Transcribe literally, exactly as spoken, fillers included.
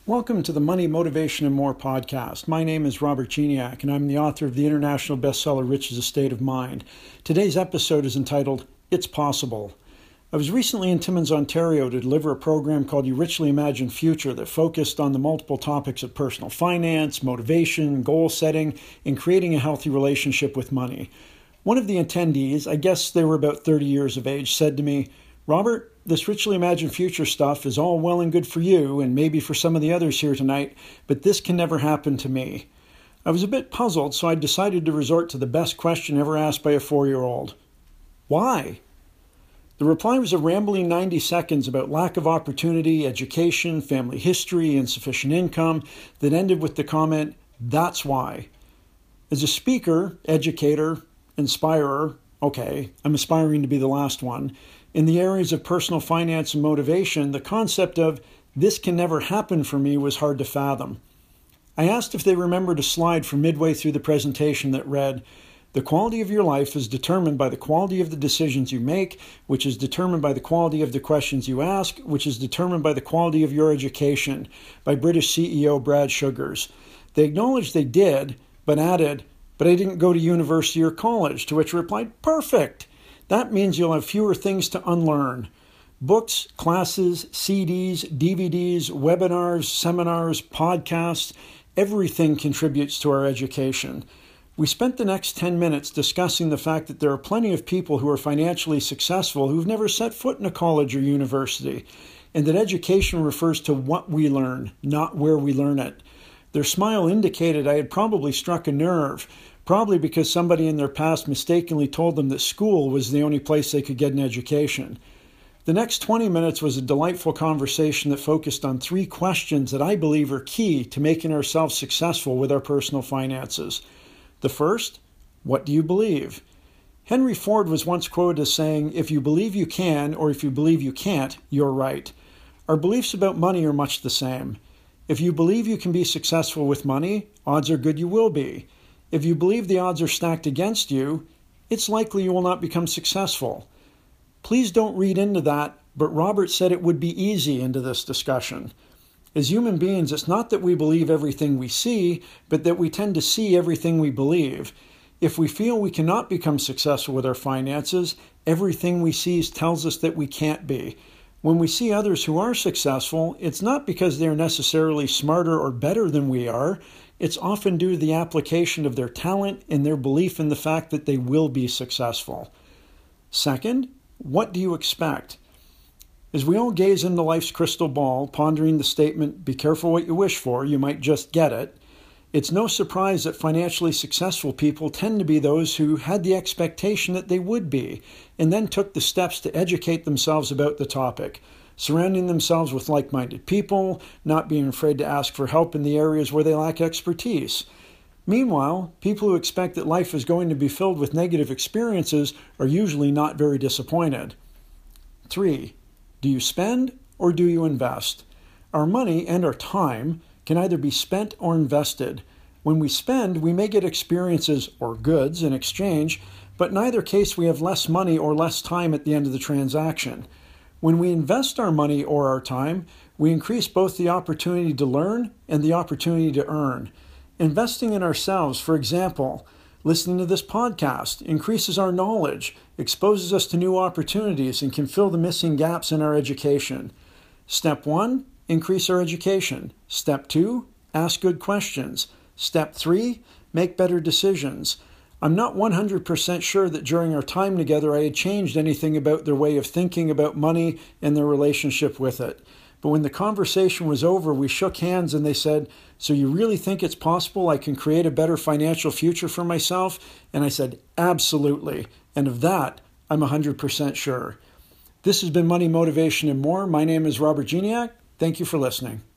Welcome to the Money, Motivation, and More podcast. My name is Robert Geniak, and I'm the author of the international bestseller, Rich is a State of Mind. Today's episode is entitled, It's Possible. I was recently in Timmins, Ontario to deliver a program called Your Richly Imagined Future that focused on the multiple topics of personal finance, motivation, goal setting, and creating a healthy relationship with money. One of the attendees, I guess they were about thirty years of age, said to me, Robert, this richly imagined future stuff is all well and good for you and maybe for some of the others here tonight, but this can never happen to me. I was a bit puzzled, so I decided to resort to the best question ever asked by a four-year-old. Why? The reply was a rambling ninety seconds about lack of opportunity, education, family history, insufficient income that ended with the comment, that's why. As a speaker, educator, inspirer, okay, I'm aspiring to be the last one, in the areas of personal finance and motivation, the concept of this can never happen for me was hard to fathom. I asked if they remembered a slide from midway through the presentation that read, the quality of your life is determined by the quality of the decisions you make, which is determined by the quality of the questions you ask, which is determined by the quality of your education, by British C E O Brad Sugars. They acknowledged they did, but added, but I didn't go to university or college, to which I replied, perfect. That means you'll have fewer things to unlearn. Books, classes, C Ds, D V Ds, webinars, seminars, podcasts, everything contributes to our education. We spent the next ten minutes discussing the fact that there are plenty of people who are financially successful who've never set foot in a college or university, and that education refers to what we learn, not where we learn it. Their smile indicated I had probably struck a nerve, probably because somebody in their past mistakenly told them that school was the only place they could get an education. The next twenty minutes was a delightful conversation that focused on three questions that I believe are key to making ourselves successful with our personal finances. The first, what do you believe? Henry Ford was once quoted as saying, if you believe you can or if you believe you can't, you're right. Our beliefs about money are much the same. If you believe you can be successful with money, odds are good you will be. If you believe the odds are stacked against you, it's likely you will not become successful. Please don't read into that, but Robert said it would be easy into this discussion. As human beings, it's not that we believe everything we see, but that we tend to see everything we believe. If we feel we cannot become successful with our finances, everything we see tells us that we can't be. When we see others who are successful, it's not because they're necessarily smarter or better than we are. It's often due to the application of their talent and their belief in the fact that they will be successful. Second, what do you expect? As we all gaze into life's crystal ball, pondering the statement, be careful what you wish for, you might just get it, it's no surprise that financially successful people tend to be those who had the expectation that they would be, and then took the steps to educate themselves about the topic, surrounding themselves with like-minded people, not being afraid to ask for help in the areas where they lack expertise. Meanwhile, people who expect that life is going to be filled with negative experiences are usually not very disappointed. Three, do you spend or do you invest? Our money and our time can either be spent or invested. When we spend, we may get experiences or goods in exchange, but in either case we have less money or less time at the end of the transaction. When we invest our money or our time, we increase both the opportunity to learn and the opportunity to earn. Investing in ourselves, for example, listening to this podcast, increases our knowledge, exposes us to new opportunities, and can fill the missing gaps in our education. Step one, increase our education. Step two, ask good questions. Step three, make better decisions. I'm not one hundred percent sure that during our time together I had changed anything about their way of thinking about money and their relationship with it. But when the conversation was over, we shook hands and they said, so you really think it's possible I can create a better financial future for myself? And I said, absolutely. And of that, I'm one hundred percent sure. This has been Money, Motivation, and More. My name is Robert Geniak. Thank you for listening.